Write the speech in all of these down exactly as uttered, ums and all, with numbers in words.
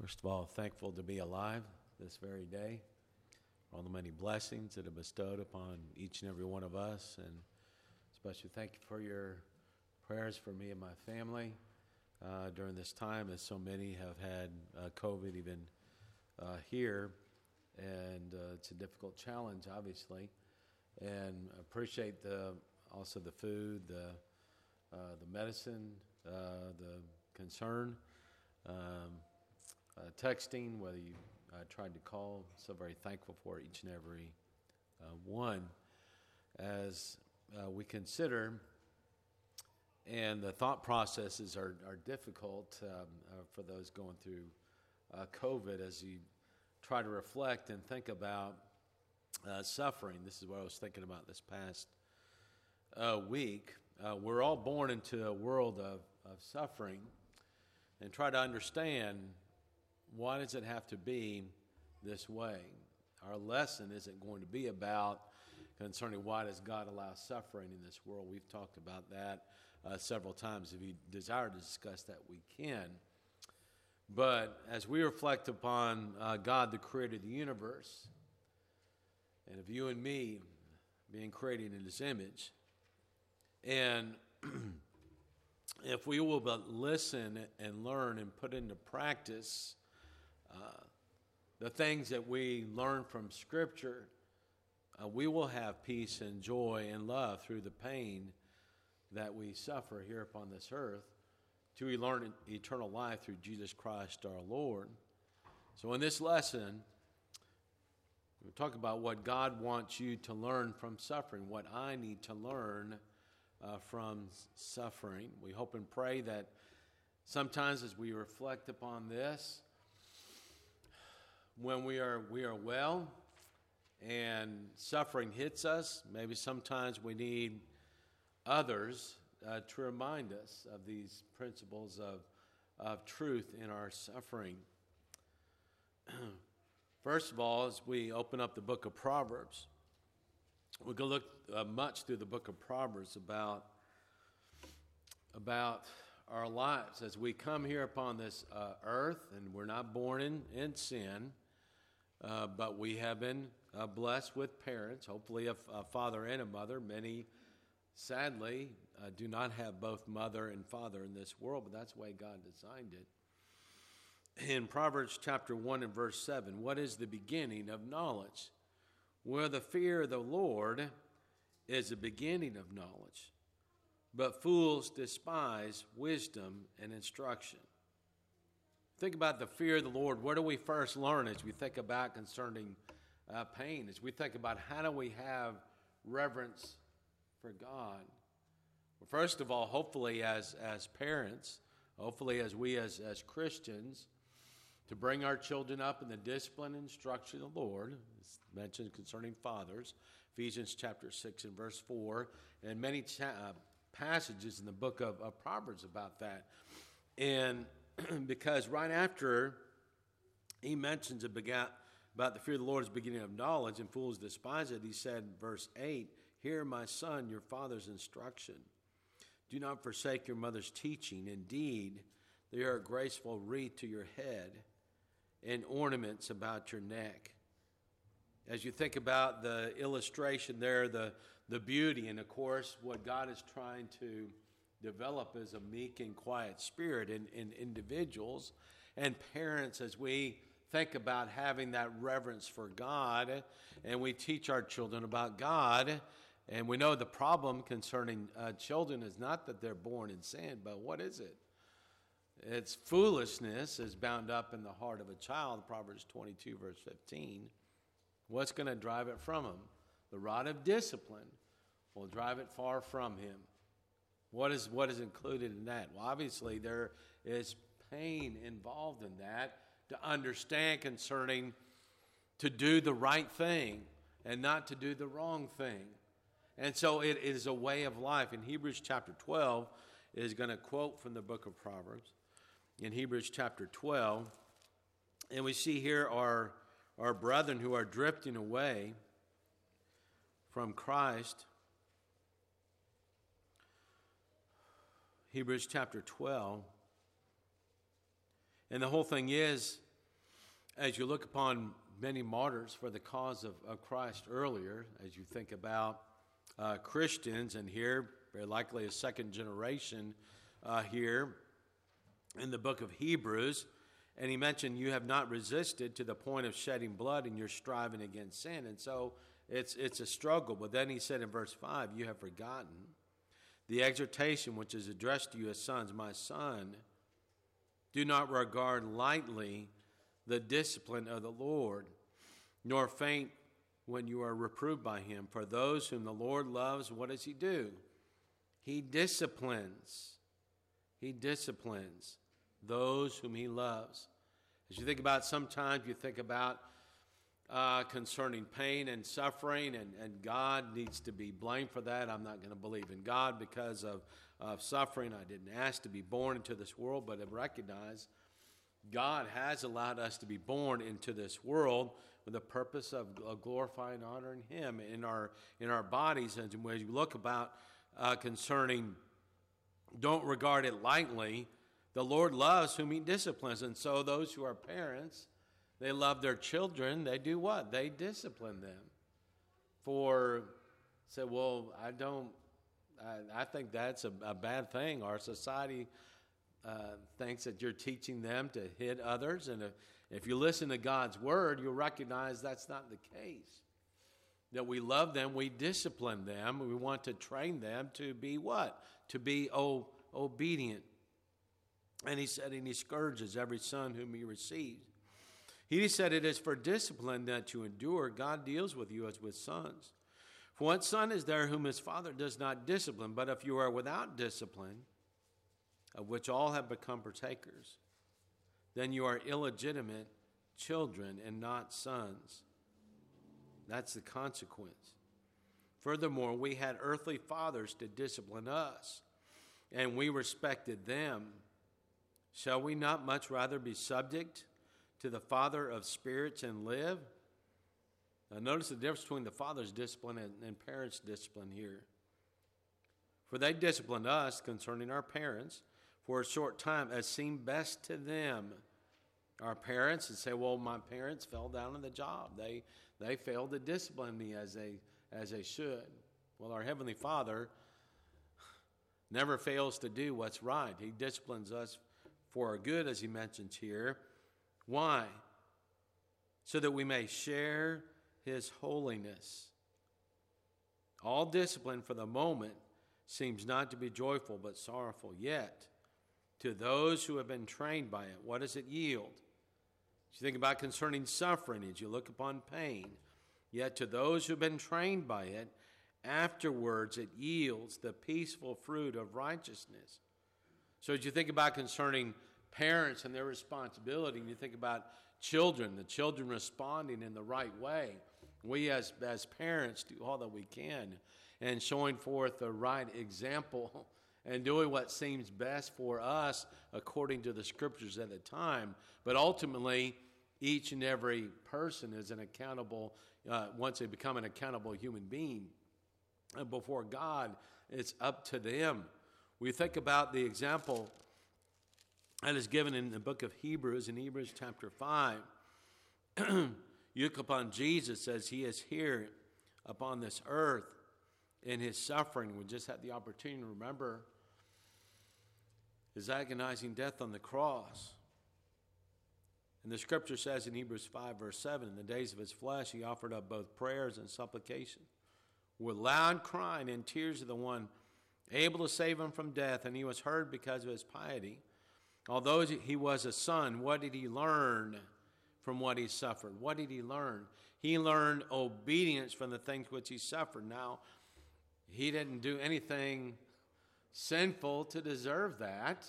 First of all, thankful to be alive this very day, for all the many blessings that are bestowed upon each and every one of us, and especially thank you for your prayers for me and my family uh, during this time, as so many have had uh, COVID even uh, here, and uh, it's a difficult challenge, obviously, and I appreciate the also the food, the uh, the medicine, uh, the concern. Um, Uh, texting, whether you uh, tried to call, so very thankful for each and every uh, one as uh, we consider, and the thought processes are, are difficult um, uh, for those going through uh, COVID as you try to reflect and think about uh, suffering. This is what I was thinking about this past uh, week. Uh, we're all born into a world of, of suffering, and try to understand, why does it have to be this way? Our lesson isn't going to be about concerning why does God allow suffering in this world. We've talked about that uh, several times. If you desire to discuss that, we can. But as we reflect upon uh, God, the creator of the universe, and of you and me being created in His image, and if we will but listen and learn and put into practice Uh, the things that we learn from Scripture, uh, we will have peace and joy and love through the pain that we suffer here upon this earth, till we learn eternal life through Jesus Christ our Lord. So in this lesson, we'll talk about what God wants you to learn from suffering, what I need to learn uh, from suffering. We hope and pray that sometimes as we reflect upon this, when we are we are well and suffering hits us, maybe sometimes we need others uh, to remind us of these principles of, of truth in our suffering. First of all, as we open up the book of Proverbs, we're going to look uh, much through the book of Proverbs about, about our lives as we come here upon this uh, earth, and we're not born in, in sin. Uh, but we have been uh, blessed with parents, hopefully a, a father and a mother. Many, sadly, uh, do not have both mother and father in this world, but that's the way God designed it. In Proverbs chapter one and verse seven, what is the beginning of knowledge? Where the fear of the Lord is the beginning of knowledge, but fools despise wisdom and instruction. Think about the fear of the Lord. Where do we first learn as we think about concerning uh, pain? As we think about how do we have reverence for God? Well, first of all, hopefully as, as parents, hopefully as we as, as Christians, to bring our children up in the discipline and instruction of the Lord. It's mentioned concerning fathers, Ephesians chapter six and verse four, and many cha- uh, passages in the book of, of Proverbs about that. And because right after he mentions about the fear of the Lord is the beginning of knowledge and fools despise it, he said, verse eight, hear, my son, your father's instruction. Do not forsake your mother's teaching. Indeed, they are a graceful wreath to your head and ornaments about your neck. As you think about the illustration there, the, the beauty, and of course what God is trying to develop as a meek and quiet spirit in, in individuals and parents, as we think about having that reverence for God, and we teach our children about God. And we know the problem concerning uh, children is not that they're born in sin, but what is it? It's foolishness is bound up in the heart of a child, Proverbs twenty-two, verse fifteen. What's going to drive it from him? The rod of discipline will drive it far from him. What is what is included in that? Well, obviously there is pain involved in that to understand concerning to do the right thing and not to do the wrong thing. And so it is a way of life. In Hebrews chapter twelve is going to quote from the book of Proverbs. In Hebrews chapter twelve, and we see here our, our brethren who are drifting away from Christ. Hebrews chapter twelve. And the whole thing is, as you look upon many martyrs for the cause of, of Christ earlier, as you think about uh, Christians, and here, very likely a second generation uh, here in the book of Hebrews, and he mentioned you have not resisted to the point of shedding blood and you're striving against sin. And so it's it's a struggle. But then he said in verse five, you have forgotten the exhortation which is addressed to you as sons. My son, do not regard lightly the discipline of the Lord, nor faint when you are reproved by him. For those whom the Lord loves, what does he do? He disciplines. He disciplines those whom he loves. As you think about, sometimes you think about uh, concerning pain and suffering, and, and God needs to be blamed for that. I'm not going to believe in God because of, of suffering. I didn't ask to be born into this world, but I recognize God has allowed us to be born into this world with the purpose of, of glorifying and honoring him in our in our bodies. And when you look about uh, concerning, don't regard it lightly. The Lord loves whom he disciplines. And so those who are parents, they love their children. They do what? They discipline them. For, say, well, I don't, I, I think that's a, a bad thing. Our society uh, thinks that you're teaching them to hit others. And if, if you listen to God's word, you'll recognize that's not the case. That we love them, we discipline them. We want to train them to be what? To be o- obedient. And he said, and he scourges every son whom he receives. He said, it is for discipline that you endure. God deals with you as with sons. For what son is there whom his father does not discipline? But if you are without discipline, of which all have become partakers, then you are illegitimate children and not sons. That's the consequence. Furthermore, we had earthly fathers to discipline us, and we respected them. Shall we not much rather be subject to the Father of spirits and live? Now notice the difference between the Father's discipline and, and parents' discipline here. For they disciplined us concerning our parents for a short time as seemed best to them. Our parents would say, well, my parents fell down on the job. They they failed to discipline me as they as they should. Well, our Heavenly Father never fails to do what's right. He disciplines us for our good, as he mentions here. Why? So that we may share his holiness. All discipline for the moment seems not to be joyful but sorrowful. Yet, to those who have been trained by it, what does it yield? As you think about concerning suffering, as you look upon pain, yet to those who have been trained by it, afterwards it yields the peaceful fruit of righteousness. So as you think about concerning parents and their responsibility, and you think about children, the children responding in the right way, we as, as parents do all that we can and showing forth the right example and doing what seems best for us according to the scriptures at the time. But ultimately, each and every person is an accountable, uh, once they become an accountable human being uh, before God, it's up to them. We think about the example that is given in the book of Hebrews, in Hebrews chapter five. You look upon Jesus as he is here upon this earth in his suffering. We just had the opportunity to remember his agonizing death on the cross. And the scripture says in Hebrews five, verse seven, in the days of his flesh, he offered up both prayers and supplication with loud crying and tears of the one able to save him from death, and he was heard because of his piety. Although he was a son, what did he learn from what he suffered? What did he learn? He learned obedience from the things which he suffered. Now, he didn't do anything sinful to deserve that,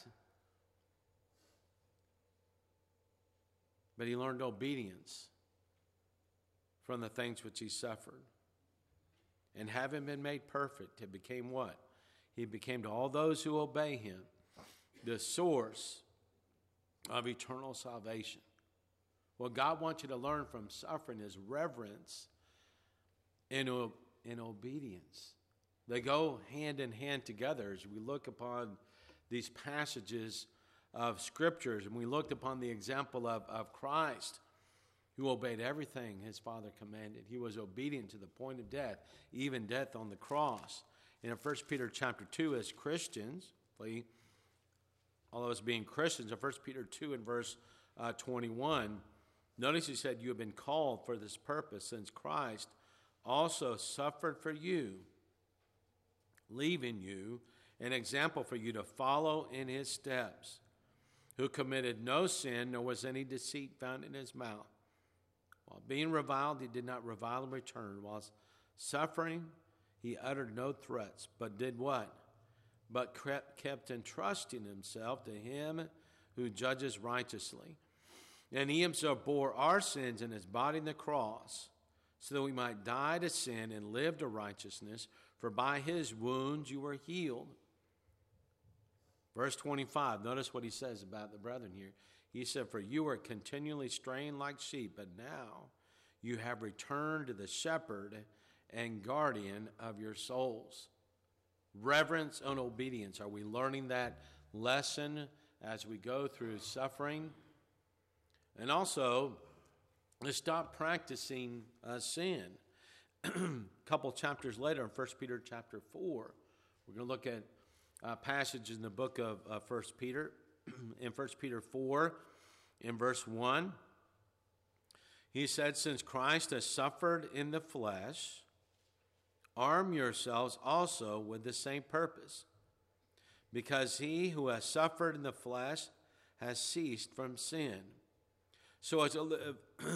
but he learned obedience from the things which he suffered. And having been made perfect, it became what? He became to all those who obey him the source of eternal salvation. What God wants you to learn from suffering is reverence and, and obedience. They go hand in hand together as we look upon these passages of scriptures, and we looked upon the example of, of Christ who obeyed everything his Father commanded. He was obedient to the point of death, even death on the cross. And in First Peter chapter two, as Christians, all of us being Christians, in First Peter two and verse uh, twenty-one, notice he said, you have been called for this purpose, since Christ also suffered for you, leaving you an example for you to follow in his steps, who committed no sin, nor was any deceit found in his mouth. While being reviled, he did not revile in return. While suffering, he uttered no threats, but did what? But kept entrusting himself to him who judges righteously. And he himself bore our sins in his body on the cross, so that we might die to sin and live to righteousness. For by his wounds you were healed. Verse twenty-five, notice what he says about the brethren here. He said, for you were continually straying like sheep, but now you have returned to the shepherd and guardian of your souls. Reverence and obedience. Are we learning that lesson as we go through suffering? And also, let's stop practicing uh, sin. A couple chapters later, in First Peter chapter four, we're going to look at uh, passages in the book of uh, First Peter. In First Peter four, in verse one, he said, since Christ has suffered in the flesh, arm yourselves also with the same purpose, because he who has suffered in the flesh has ceased from sin, so as to live,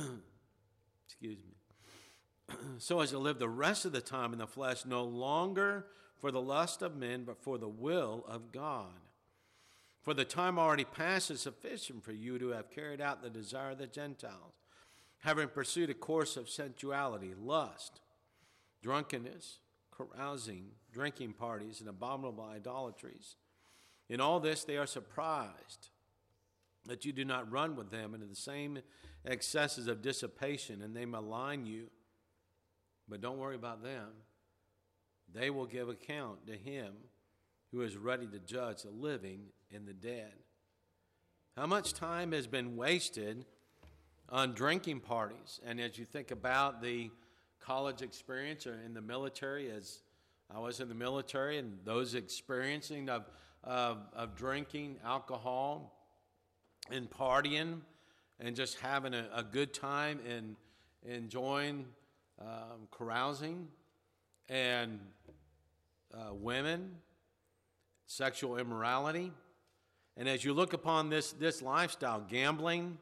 excuse me, so as to live the rest of the time in the flesh, no longer for the lust of men, but for the will of God. For the time already past is sufficient for you to have carried out the desire of the Gentiles, having pursued a course of sensuality, lust, drunkenness, carousing, drinking parties, and abominable idolatries. In all this they are surprised that you do not run with them into the same excesses of dissipation, and they malign you. But don't worry about them. They will give account to him who is ready to judge the living and the dead. How much time has been wasted on drinking parties? And as you think about the college experience or in the military, as I was in the military, and those experiencing of, of, of drinking alcohol and partying and just having a, a good time and enjoying um, carousing and uh, women, sexual immorality. And as you look upon this, this lifestyle, gambling,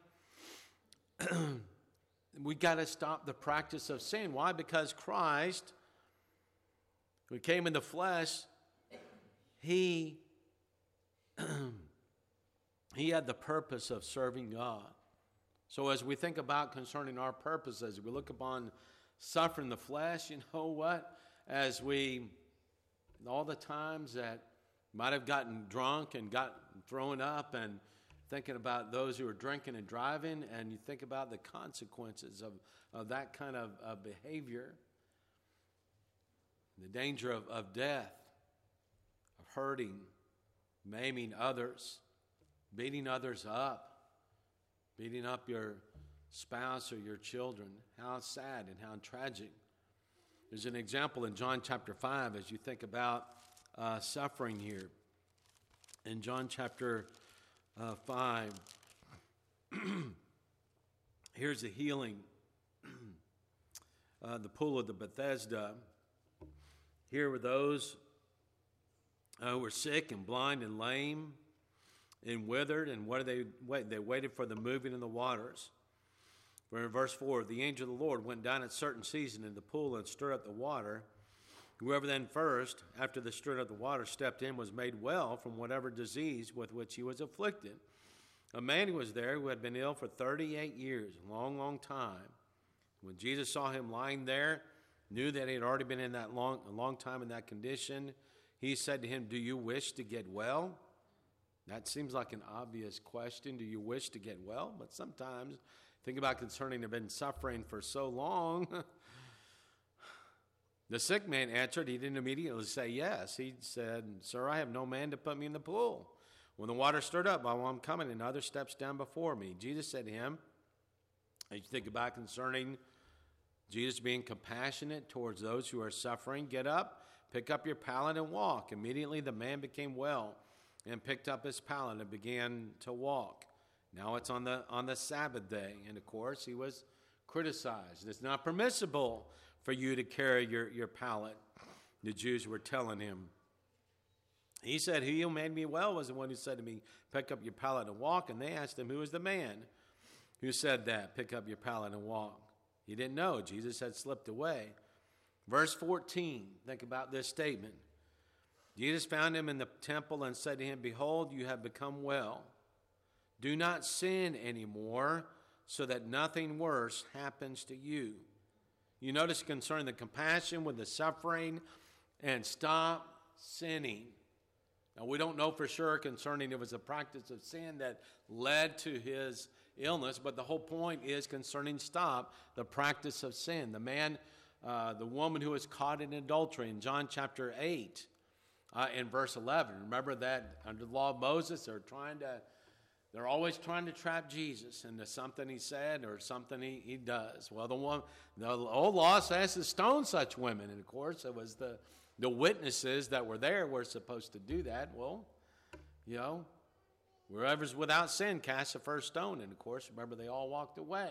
we got to stop the practice of sin. Why? Because Christ, who came in the flesh, he, he had the purpose of serving God. So as we think about concerning our purpose, as we look upon suffering the flesh, you know what? As we, all the times that might have gotten drunk and got thrown up and thinking about those who are drinking and driving, and you think about the consequences of, of that kind of, of behavior, the danger of, of death, of hurting, maiming others, beating others up, beating up your spouse or your children. How sad and how tragic. There's an example in John chapter five as you think about uh, suffering here. In John chapter uh, five, here's the healing, uh, the pool of the Bethesda. Here were those uh, who were sick and blind and lame and withered, and what did they wait? They waited for the moving of the waters. For in verse four, the angel of the Lord went down at a certain season in the pool and stirred up the water. Whoever then first, after the stirring of the water, stepped in was made well from whatever disease with which he was afflicted. A man who was there who had been ill for thirty-eight years, a long, long time. When Jesus saw him lying there, knew that he had already been in that long, a long time in that condition, he said to him, "Do you wish to get well?" That seems like an obvious question. Do you wish to get well? But sometimes, think about concerning have been suffering for so long. The sick man answered. He didn't immediately say yes. He said, "Sir, I have no man to put me in the pool. When the water stirred up, while I'm coming, another steps down before me." Jesus said to him, As you think about concerning Jesus being compassionate towards those who are suffering, get up, pick up your pallet and walk. Immediately the man became well and picked up his pallet and began to walk. Now it's on the on the Sabbath day, and of course he was criticized. It's not permissible for you to carry your, your pallet, the Jews were telling him. He said, he who made me well was the one who said to me, pick up your pallet and walk. And they asked him, who is the man who said that, pick up your pallet and walk? He didn't know. Jesus had slipped away. Verse fourteen, think about this statement. Jesus found him in the temple and said to him, behold, you have become well. Do not sin anymore, so that nothing worse happens to you. You notice concerning the compassion with the suffering, and stop sinning. Now, we don't know for sure concerning it was a practice of sin that led to his illness, but the whole point is concerning stop the practice of sin. The man, uh, the woman who was caught in adultery in John chapter eight, uh, in verse eleven. Remember that under the law of Moses, they're trying to, they're always trying to trap Jesus into something he said or something he, he does. Well, the one, the old law says to stone such women, and of course it was the The witnesses that were there were supposed to do that. Well, you know, whoever's without sin cast the first stone. And, of course, remember, they all walked away.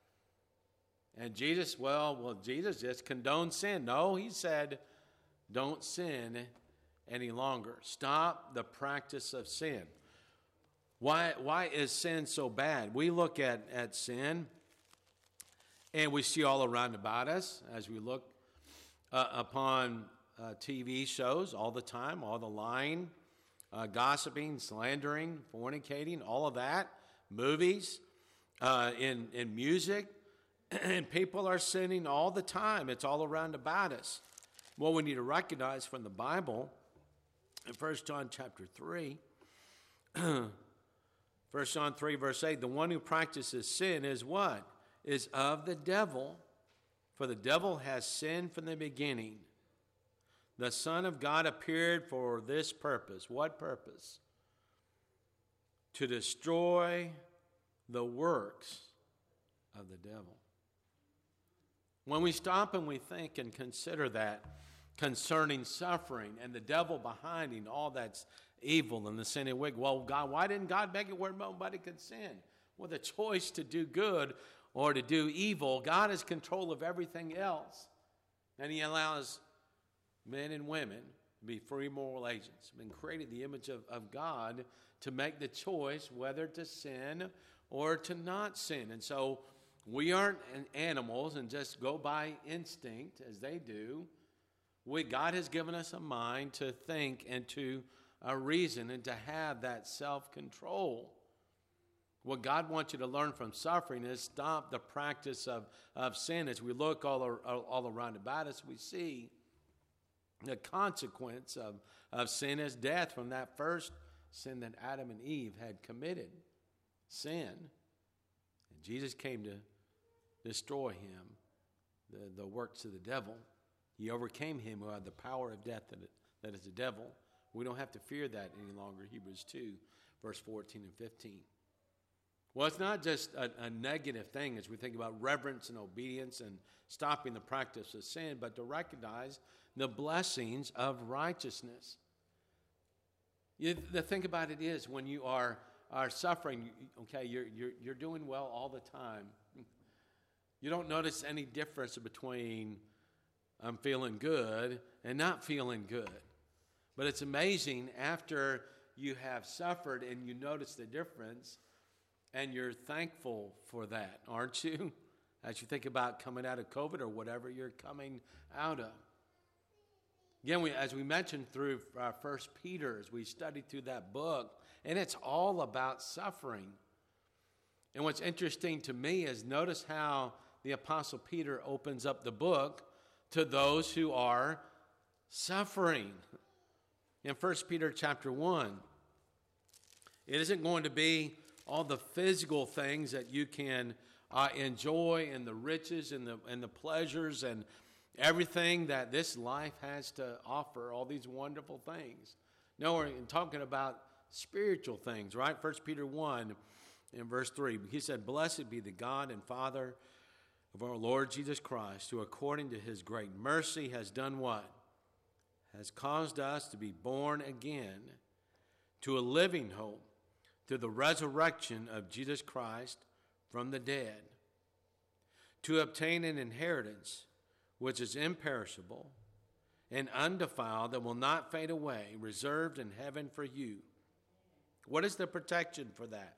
And Jesus, well, well, Jesus just condoned sin. No, he said, don't sin any longer. Stop the practice of sin. Why, why is sin so bad? We look at, at sin, and we see all around about us as we look uh, upon Uh, T V shows all the time, all the lying, uh, gossiping, slandering, fornicating, all of that, movies, uh, in, in music, and people are sinning all the time. It's all around about us. Well, we need to recognize from the Bible, in First John chapter three, First John three verse eight, the one who practices sin is what? Is of the devil, for the devil has sinned from the beginning. The Son of God appeared for this purpose. What purpose? To destroy the works of the devil. When we stop and we think and consider that concerning suffering and the devil behind it, all that's evil and the sin and wicked, well, God, why didn't God make it where nobody could sin? Well, the choice to do good or to do evil, God has control of everything else. And he allows men and women to be free moral agents, been created in the image of, of God to make the choice whether to sin or to not sin. And so we aren't animals and just go by instinct as they do. We, God has given us a mind to think and to uh, reason and to have that self-control. What God wants you to learn from suffering is stop the practice of, of sin. As we look all, all around about us, we see the consequence of, of sin is death from that first sin that Adam and Eve had committed, sin. And Jesus came to destroy him, the, the works of the devil. He overcame him who had the power of death that, that is the devil. We don't have to fear that any longer, Hebrews two, verse fourteen and fifteen. Well, it's not just a, a negative thing as we think about reverence and obedience and stopping the practice of sin, but to recognize the blessings of righteousness. You, the thing about it is when you are, are suffering, okay, you're, you're, you're doing well all the time. You don't notice any difference between I'm feeling good and not feeling good. But it's amazing after you have suffered and you notice the difference, and you're thankful for that, aren't you? As you think about coming out of COVID or whatever you're coming out of. Again, we, as we mentioned through uh, First Peter, as we studied through that book, and it's all about suffering. And what's interesting to me is notice how the Apostle Peter opens up the book to those who are suffering. In First Peter chapter one, it isn't going to be all the physical things that you can uh, enjoy and the riches and the and the pleasures and everything that this life has to offer, all these wonderful things. No, we're talking about spiritual things, right? First Peter one in verse three. He said, "Blessed be the God and Father of our Lord Jesus Christ, who according to his great mercy has done what? Has caused us to be born again to a living hope through the resurrection of Jesus Christ from the dead, to obtain an inheritance which is imperishable and undefiled, that will not fade away, reserved in heaven for you." What is the protection for that?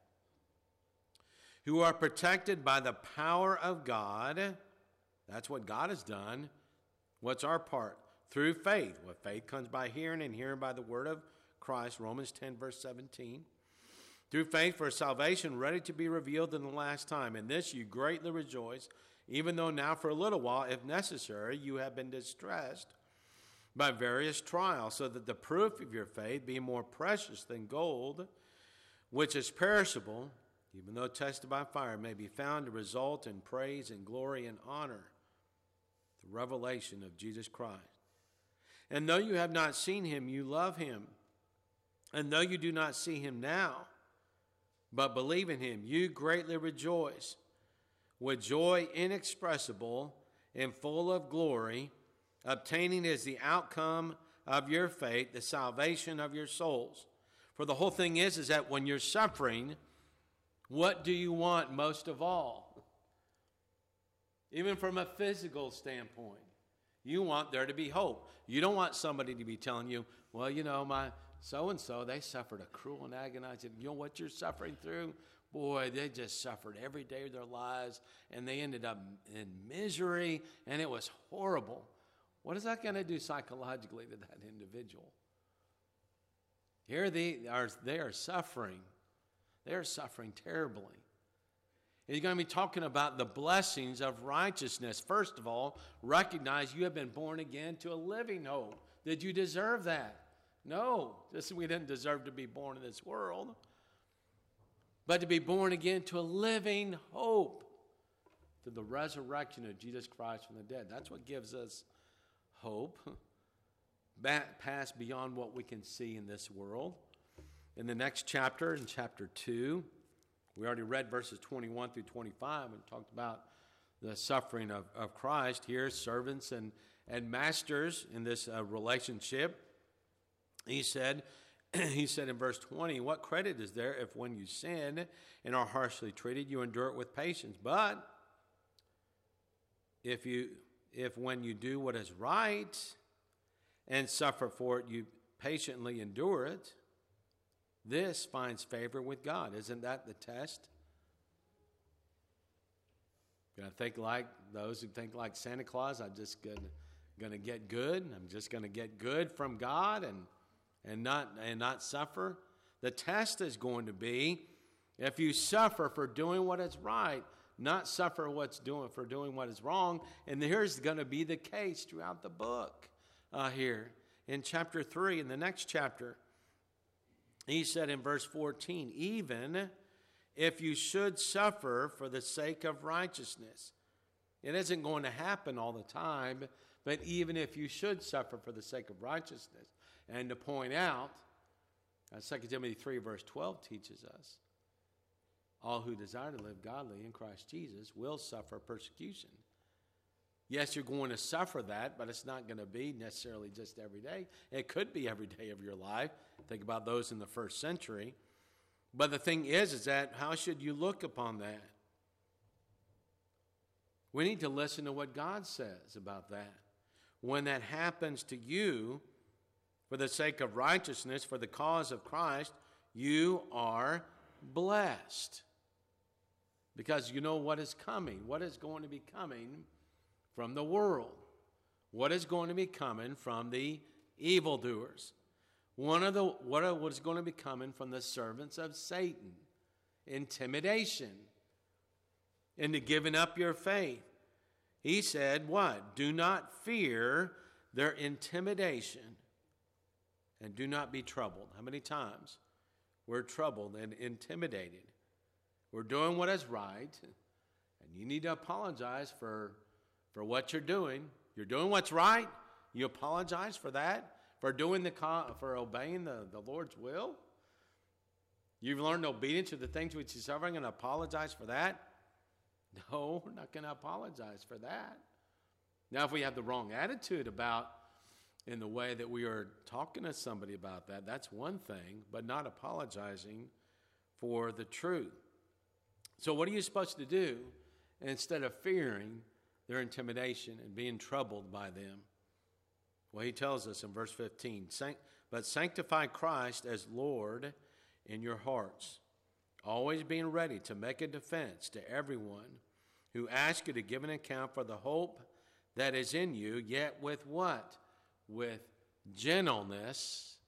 Who are protected by the power of God. That's what God has done. What's our part? Through faith. Well, faith comes by hearing, and hearing by the word of Christ. Romans ten, verse seventeen. Through faith for salvation ready to be revealed in the last time. In this you greatly rejoice, even though now for a little while, if necessary, you have been distressed by various trials, so that the proof of your faith, being more precious than gold, which is perishable, even though tested by fire, may be found to result in praise and glory and honor, the revelation of Jesus Christ. And though you have not seen him, you love him. And though you do not see him now, but believe in him, you greatly rejoice with joy inexpressible and full of glory, obtaining as the outcome of your faith the salvation of your souls. For the whole thing is, is that when you're suffering, what do you want most of all? Even from a physical standpoint, you want there to be hope. You don't want somebody to be telling you, well, you know, my so-and-so, they suffered a cruel and agonizing, you know what you're suffering through? Boy, they just suffered every day of their lives, and they ended up in misery, and it was horrible. What is that going to do psychologically to that individual? Here they are, they are suffering. They are suffering terribly. He's going to be talking about the blessings of righteousness. First of all, recognize you have been born again to a living hope. Did you deserve that? No. This, we didn't deserve to be born in this world. But to be born again to a living hope, to the resurrection of Jesus Christ from the dead. That's what gives us hope. That past beyond what we can see in this world. In the next chapter, in chapter two, we already read verses twenty-one through twenty-five and talked about the suffering of, of Christ. Here, servants and, and masters in this uh, relationship. He said, he said in verse twenty, what credit is there if when you sin and are harshly treated, you endure it with patience? But if you, if when you do what is right and suffer for it, you patiently endure it, this finds favor with God. Isn't that the test? Gonna think like those who think like Santa Claus. I'm just gonna gonna get good. I'm just gonna get good from God and and not and not suffer. The test is going to be if you suffer for doing what is right, not suffer what's doing for doing what is wrong. And here's going to be the case throughout the book uh, here in chapter three, in the next chapter. He said in verse fourteen, even if you should suffer for the sake of righteousness. It isn't going to happen all the time, but even if you should suffer for the sake of righteousness. And to point out, as Second Timothy three verse twelve teaches us, all who desire to live godly in Christ Jesus will suffer persecution. Yes, you're going to suffer that, but it's not going to be necessarily just every day. It could be every day of your life. Think about those in the first century. But the thing is, is that how should you look upon that? We need to listen to what God says about that. When that happens to you, for the sake of righteousness, for the cause of Christ, you are blessed. Because you know what is coming. What is going to be coming from the world? What is going to be coming from the evildoers? One of the what is going to be coming from the servants of Satan? Intimidation. Into giving up your faith. He said, what? Do not fear their intimidation. And do not be troubled. How many times we're troubled and intimidated? We're doing what is right. And you need to apologize for, for what you're doing. You're doing what's right. You apologize for that. For doing the for obeying the, the Lord's will. You've learned obedience to the things which you suffer and apologize for that? No, we're not going to apologize for that. Now, if we have the wrong attitude about in the way that we are talking to somebody about that, that's one thing, but not apologizing for the truth. So what are you supposed to do instead of fearing their intimidation and being troubled by them? Well, he tells us in verse fifteen, but sanctify Christ as Lord in your hearts, always being ready to make a defense to everyone who asks you to give an account for the hope that is in you, yet with what? With gentleness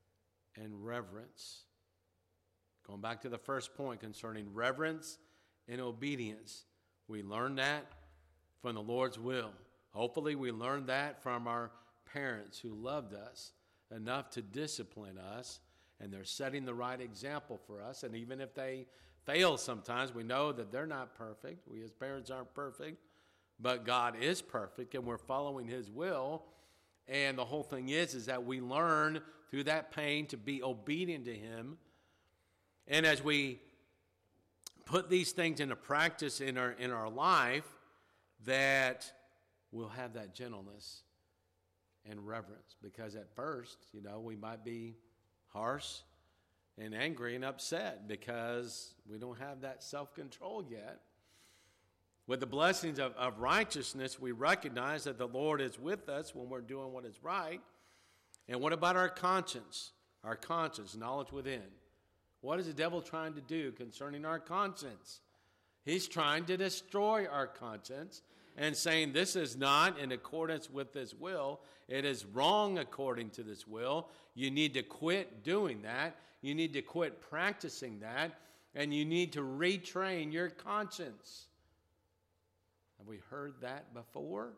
and reverence. Going back to the first point concerning reverence and obedience, we learned that from the Lord's will. Hopefully we learned that from our parents who loved us enough to discipline us, and they're setting the right example for us. And even if they fail sometimes, we know that they're not perfect. We as parents aren't perfect, but God is perfect, and we're following his will. And the whole thing is, is that we learn through that pain to be obedient to him. And as we put these things into practice in our in our life, that we'll have that gentleness and reverence. Because at first, you know, we might be harsh and angry and upset because we don't have that self-control yet. With the blessings of, of righteousness, we recognize that the Lord is with us when we're doing what is right. And what about our conscience? Our conscience, knowledge within. What is the devil trying to do concerning our conscience? He's trying to destroy our conscience and saying this is not in accordance with this will. It is wrong according to this will. You need to quit doing that. You need to quit practicing that. And you need to retrain your conscience. Have we heard that before?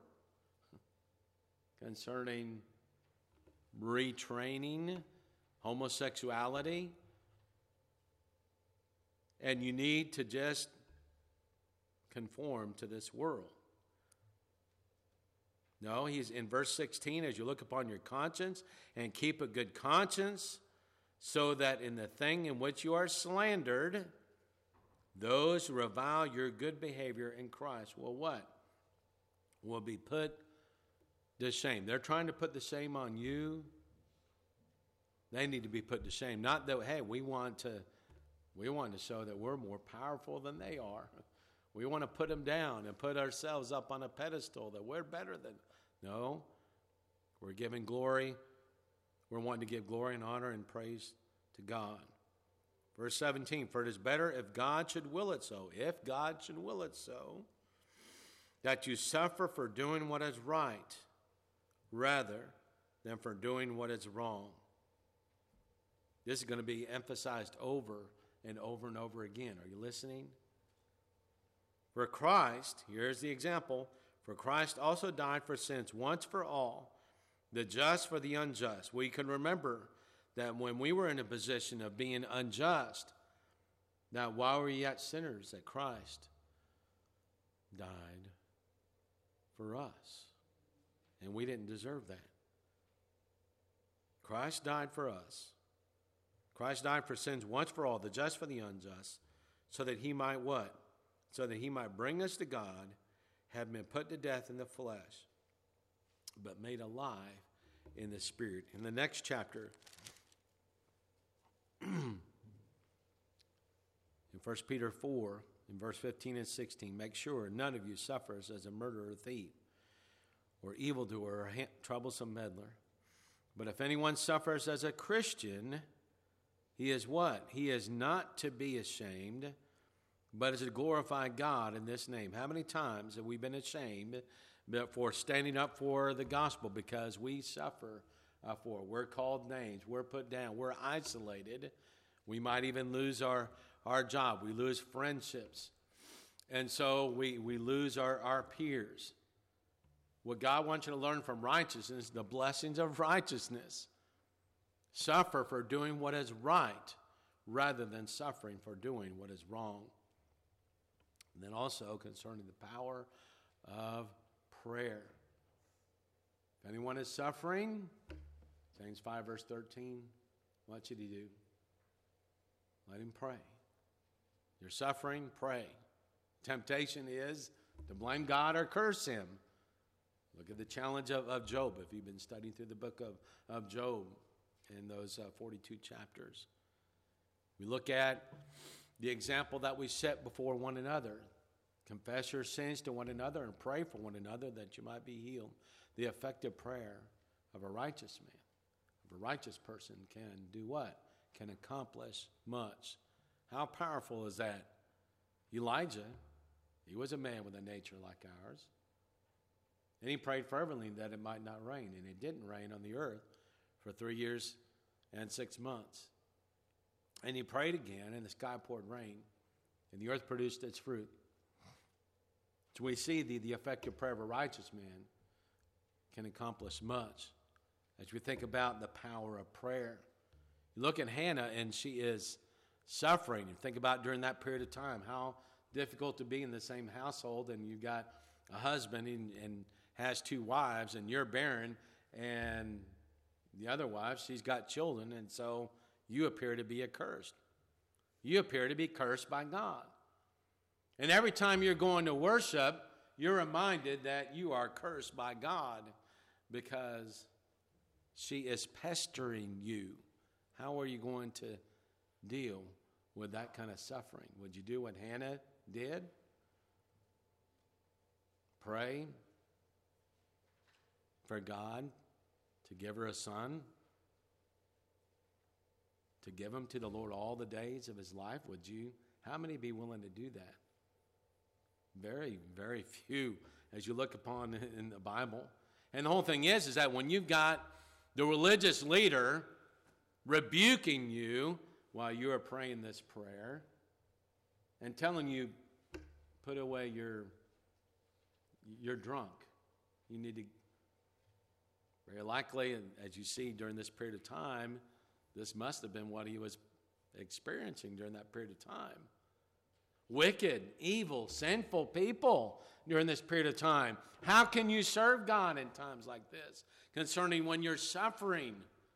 Concerning retraining homosexuality. And you need to just conform to this world. No, he's in verse sixteen, as you look upon your conscience and keep a good conscience, so that in the thing in which you are slandered, those who revile your good behavior in Christ will what? Will be put to shame. They're trying to put the shame on you. They need to be put to shame. Not that, hey, we want to we want to show that we're more powerful than they are. We want to put them down and put ourselves up on a pedestal that we're better than. No, we're giving glory. We're wanting to give glory and honor and praise to God. Verse seventeen, for it is better if God should will it so, if God should will it so, that you suffer for doing what is right, rather than for doing what is wrong. This is going to be emphasized over and over and over again. Are you listening? For Christ, here's the example, for Christ also died for sins once for all, the just for the unjust. We can remember that when we were in a position of being unjust, that while we were yet sinners, that Christ died for us. And we didn't deserve that. Christ died for us. Christ died for sins once for all, the just for the unjust, so that he might what? So that he might bring us to God, have been put to death in the flesh, but made alive in the Spirit. In the next chapter, in First Peter four, in verse fifteen and sixteen, make sure none of you suffers as a murderer or thief, or evildoer, or ha- troublesome meddler. But if anyone suffers as a Christian, he is what? He is not to be ashamed, but is to glorify God in this name. How many times have we been ashamed for standing up for the gospel because we suffer uh, for it? We're called names. We're put down. We're isolated. We might even lose our, our job. We lose friendships. And so we, we lose our, our peers. What God wants you to learn from righteousness, the blessings of righteousness. Suffer for doing what is right rather than suffering for doing what is wrong. And then also concerning the power of prayer. If anyone is suffering, James five verse thirteen, what should he do? let him pray. You're suffering, pray. Temptation is to blame God or curse him. Look at the challenge of, of Job, if you've been studying through the book of, of Job in those uh, forty-two chapters. We look at the example that we set before one another. Confess your sins to one another and pray for one another that you might be healed. The effective prayer of a righteous man, of a righteous person can do what? Can accomplish much. How powerful is that? Elijah, he was a man with a nature like ours. And he prayed fervently that it might not rain. And it didn't rain on the earth for three years and six months. And he prayed again, and the sky poured rain, and the earth produced its fruit. So we see the, the effective prayer of a righteous man can accomplish much. As we think about the power of prayer. You look at Hannah, and she is suffering. You think about during that period of time, how difficult to be in the same household, and you've got a husband and, and has two wives, and you're barren, and the other wife, she's got children, and so you appear to be accursed. You appear to be cursed by God. And every time you're going to worship, you're reminded that you are cursed by God because she is pestering you. How are you going to deal with that kind of suffering? Would you do what Hannah did? Pray for God to give her a son, to give him to the Lord all the days of his life? Would you? How many be willing to do that? Very, very few as you look upon in the Bible. And the whole thing is, is that when you've got the religious leader rebuking you while you are praying this prayer and telling you, put away your, you're drunk. You need to, very likely, as you see during this period of time, this must have been what he was experiencing during that period of time. Wicked, evil, sinful people during this period of time. How can you serve God in times like this? Concerning when you're suffering.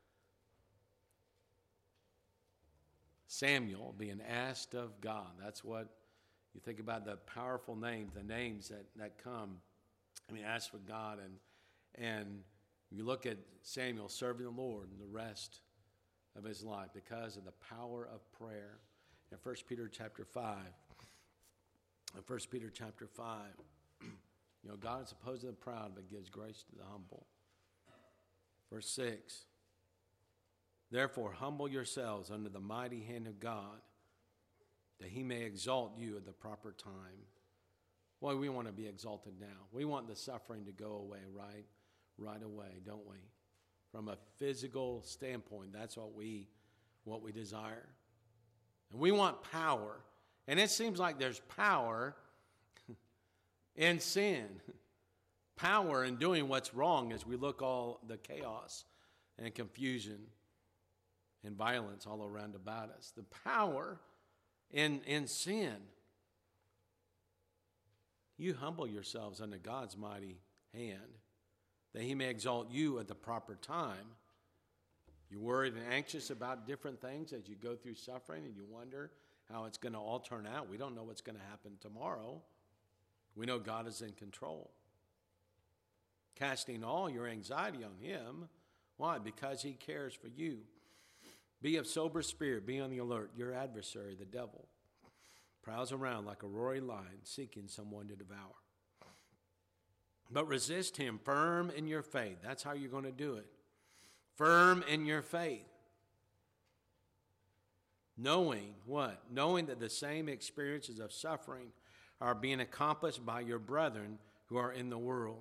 Samuel being asked of God. That's what you think about, the powerful names, the names that, that come. I mean, ask for God. And, and you look at Samuel serving the Lord and the rest of his life because of the power of prayer. In First Peter chapter five, in First Peter chapter five, you know, God is opposed to the proud, but gives grace to the humble. Verse six, therefore humble yourselves under the mighty hand of God, that he may exalt you at the proper time. Well, we want to be exalted now. We want the suffering to go away right, right away, don't we? From a physical standpoint, that's what we, what we desire. And we want power. And it seems like there's power in sin. Power in doing what's wrong as we look all the chaos and confusion and violence all around about us. The power in, in sin. You humble yourselves under God's mighty hand, that he may exalt you at the proper time. You're worried and anxious about different things as you go through suffering, and you wonder how it's going to all turn out. We don't know what's going to happen tomorrow. We know God is in control. Casting all your anxiety on him. Why? Because he cares for you. Be of sober spirit. Be on the alert. Your adversary, the devil, prowls around like a roaring lion, seeking someone to devour. But resist him, firm in your faith. That's how you're going to do it. Firm in your faith. Knowing what? Knowing that the same experiences of suffering are being accomplished by your brethren who are in the world.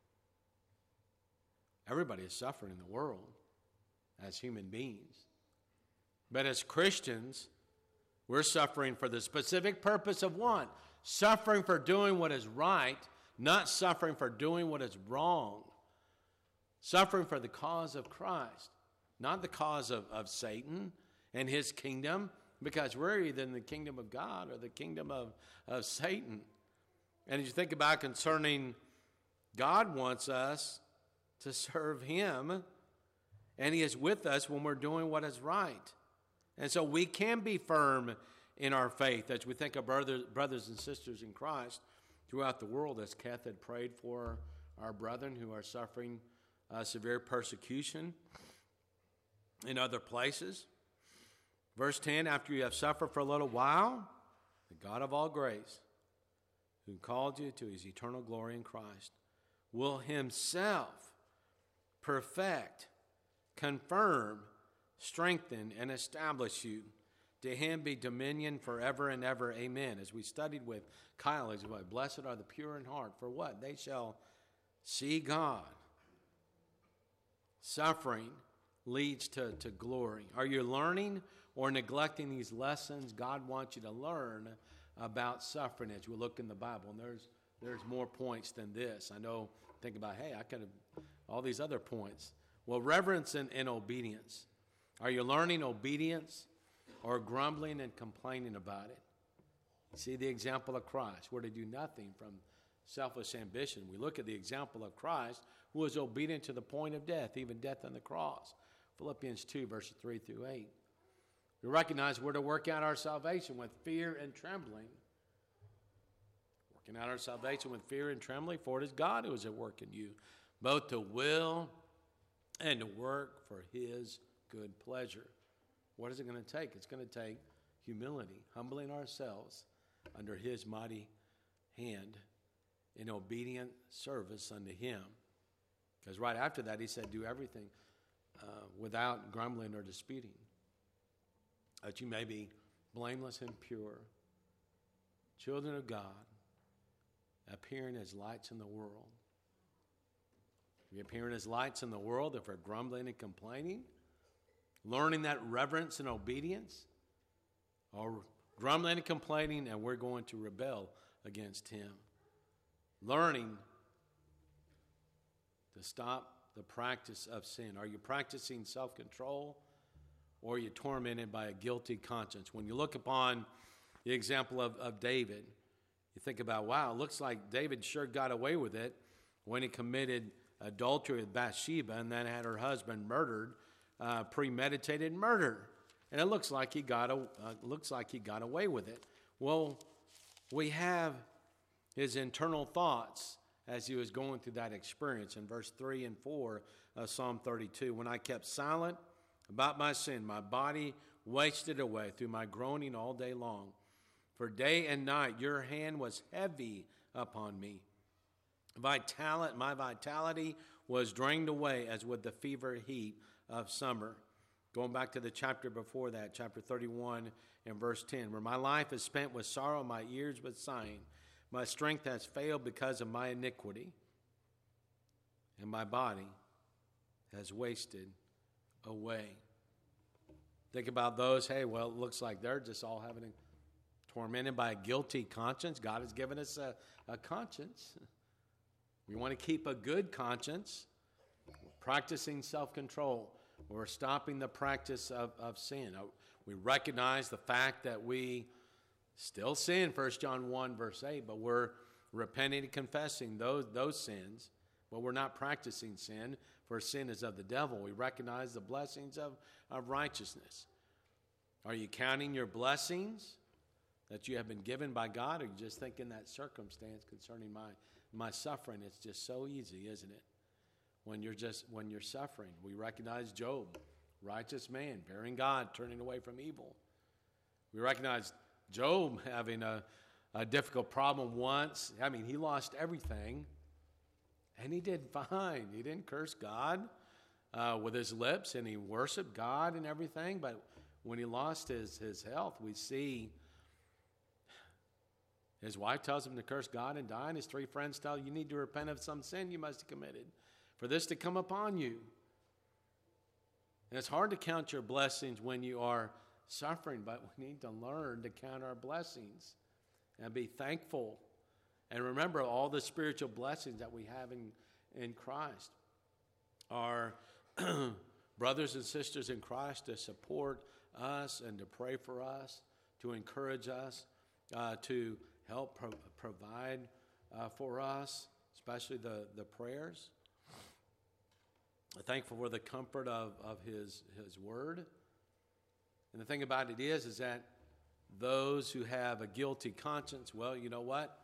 Everybody is suffering in the world as human beings. But as Christians, we're suffering for the specific purpose of what? Suffering for doing what is right, not suffering for doing what is wrong. Suffering for the cause of Christ, not the cause of, of Satan and his kingdom, because we're either in the kingdom of God or the kingdom of, of Satan. And as you think about concerning, God wants us to serve him, and he is with us when we're doing what is right. And so we can be firm in our faith as we think of brothers, brothers and sisters in Christ throughout the world, as Kath had prayed for our brethren who are suffering uh, severe persecution in other places. Verse ten, after you have suffered for a little while, the God of all grace, who called you to his eternal glory in Christ, will himself perfect, confirm, strengthen, and establish you. To him be dominion forever and ever. Amen. As we studied with Kyle, as well, blessed are the pure in heart. For what? They shall see God. Suffering leads to, to glory. Are you learning or neglecting these lessons God wants you to learn about suffering as we look in the Bible? And there's there's more points than this. I know, think about, hey, I could have all these other points. Well, reverence and, and obedience. Are you learning obedience or grumbling and complaining about it? See the example of Christ, where to do nothing from selfish ambition. We look at the example of Christ, who was obedient to the point of death, even death on the cross. Philippians two, verses three through eight. We recognize we're to work out our salvation with fear and trembling. Working out our salvation with fear and trembling, for it is God who is at work in you, both to will and to work for his good pleasure. What is it going to take? It's going to take humility, humbling ourselves under his mighty hand in obedient service unto him. Because right after that, he said, do everything uh, without grumbling or disputing, that you may be blameless and pure, children of God, appearing as lights in the world. We appearing as lights in the world if we're grumbling and complaining, learning that reverence and obedience, or grumbling and complaining and we're going to rebel against him. Learning to stop the practice of sin. Are you practicing self-control, or are you tormented by a guilty conscience? When you look upon the example of, of David, you think about, wow, it looks like David sure got away with it when he committed adultery with Bathsheba and then had her husband murdered, uh, premeditated murder. And it looks like he got a, uh, looks like he got away with it. Well, we have his internal thoughts as he was going through that experience in verse three and four of Psalm thirty-two. When I kept silent about my sin, my body wasted away through my groaning all day long. For day and night your hand was heavy upon me. Vitality, my vitality was drained away as with the fever heat of summer. Going back to the chapter before that, chapter thirty-one and verse ten, where my life is spent with sorrow, my ears with sighing. My strength has failed because of my iniquity, and my body has wasted away. Think about those, hey, well, it looks like they're just all having a, tormented by a guilty conscience. God has given us a, a conscience. We want to keep a good conscience. We're practicing self-control. We're stopping the practice of, of sin. We recognize the fact that we still sin, First John one, verse eight, but we're repenting and confessing those, those sins, but we're not practicing sin, for sin is of the devil. We recognize the blessings of, of righteousness. Are you counting your blessings that you have been given by God, or are you just thinking that circumstance concerning my, my suffering? It's just so easy, isn't it? When you're just when you're suffering. We recognize Job, righteous man, fearing God, turning away from evil. We recognize Job having a, a difficult problem once. I mean, he lost everything, and he did fine. He didn't curse God uh, with his lips, and he worshiped God and everything. But when he lost his, his health, we see his wife tells him to curse God and die, and his three friends tell him, you need to repent of some sin you must have committed for this to come upon you. And it's hard to count your blessings when you are suffering, but we need to learn to count our blessings and be thankful. And remember all the spiritual blessings that we have in, in Christ. Our brothers and sisters in Christ to support us and to pray for us, to encourage us, uh, to help pro- provide uh, for us, especially the, the prayers. Thankful for the comfort of, of his, his word. And the thing about it is, is that those who have a guilty conscience, well, you know what?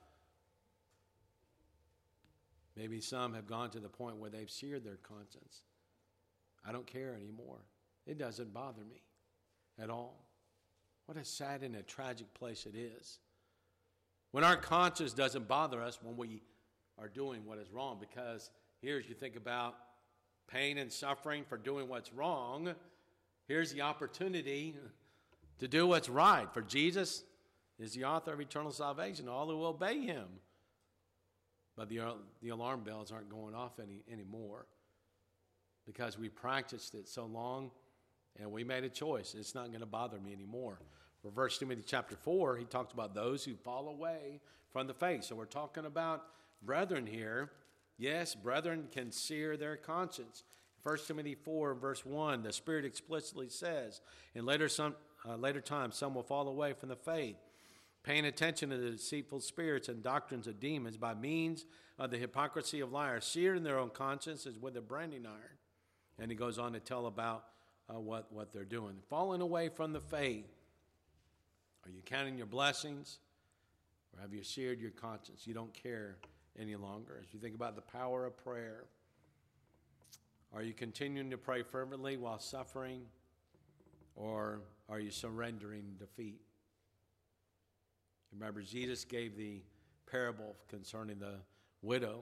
Maybe some have gone to the point where they've seared their conscience. I don't care anymore. It doesn't bother me at all. What a sad and a tragic place it is. When our conscience doesn't bother us when we are doing what is wrong, because here's, you think about pain and suffering for doing what's wrong. Here's the opportunity to do what's right. For Jesus is the author of eternal salvation, all who will obey him. But the, the alarm bells aren't going off any anymore because we practiced it so long and we made a choice. It's not going to bother me anymore. For First Timothy chapter four, he talks about those who fall away from the faith. So we're talking about brethren here. Yes, brethren can sear their conscience. First Timothy four, verse one, the Spirit explicitly says, in later, some, uh, later times some will fall away from the faith, paying attention to the deceitful spirits and doctrines of demons by means of the hypocrisy of liars, seared in their own consciences with a branding iron. And he goes on to tell about uh, what, what they're doing. Falling away from the faith. Are you counting your blessings? Or have you seared your conscience? You don't care any longer. As you think about the power of prayer, are you continuing to pray fervently while suffering? Or are you surrendering defeat? Remember, Jesus gave the parable concerning the widow.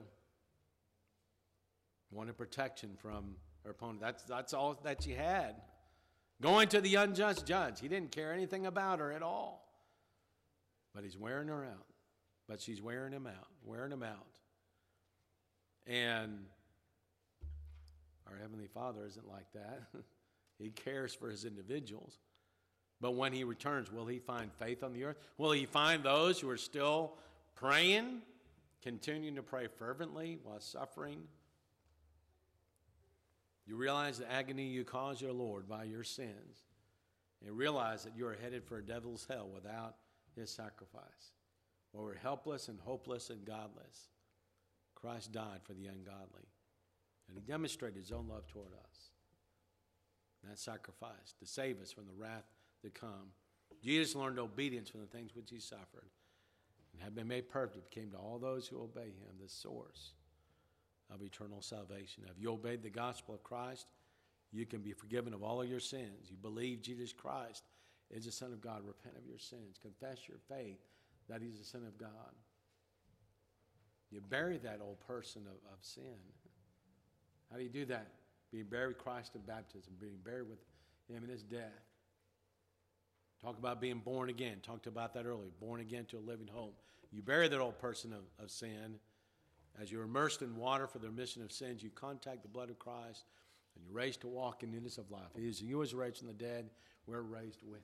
Wanted protection from her opponent. That's, that's all that she had. Going to the unjust judge. He didn't care anything about her at all. But he's wearing her out. But she's wearing him out. Wearing him out. And our Heavenly Father isn't like that. He cares for his individuals. But when he returns, will he find faith on the earth? Will he find those who are still praying, continuing to pray fervently while suffering? You realize the agony you cause your Lord by your sins, and realize that you are headed for a devil's hell without his sacrifice. Where we're helpless and hopeless and godless, Christ died for the ungodly, and he demonstrated his own love toward us. That sacrifice to save us from the wrath to come. Jesus learned obedience from the things which he suffered, and had been made perfect, came to all those who obey him, the source of eternal salvation. Have you obeyed the gospel of Christ? You can be forgiven of all of your sins. You believe Jesus Christ is the Son of God. Repent of your sins. Confess your faith that he's the Son of God. You bury that old person of, of sin. How do you do that? Being buried with Christ in baptism, being buried with him in his death. Talk about being born again. Talked about that earlier. Born again to a living hope. You bury that old person of, of sin. As you're immersed in water for the remission of sins, you contact the blood of Christ, and you're raised to walk in newness of life. He is you was raised from the dead. We're raised with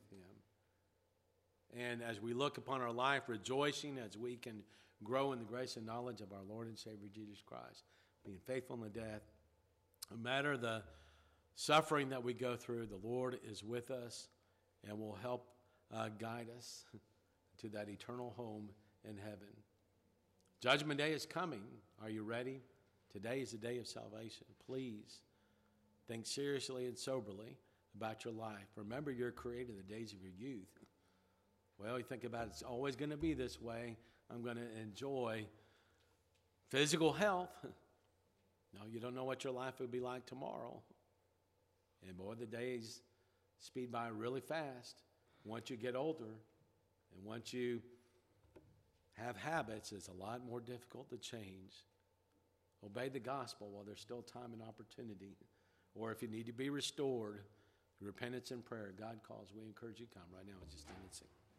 him. And as we look upon our life, rejoicing as we can grow in the grace and knowledge of our Lord and Savior Jesus Christ, being faithful in the death, no matter the suffering that we go through, the Lord is with us and will help uh, guide us to that eternal home in heaven. Judgment Day is coming. Are you ready? Today is the day of salvation. Please think seriously and soberly about your life. Remember, you're created the days of your youth. Well, you think about it, it's always going to be this way. I'm going to enjoy physical health. No, you don't know what your life will be like tomorrow. And boy, the days speed by really fast. Once you get older and once you have habits, it's a lot more difficult to change. Obey the gospel while there's still time and opportunity. Or if you need to be restored, repentance and prayer, God calls. We encourage you to come right now and just stand and sing.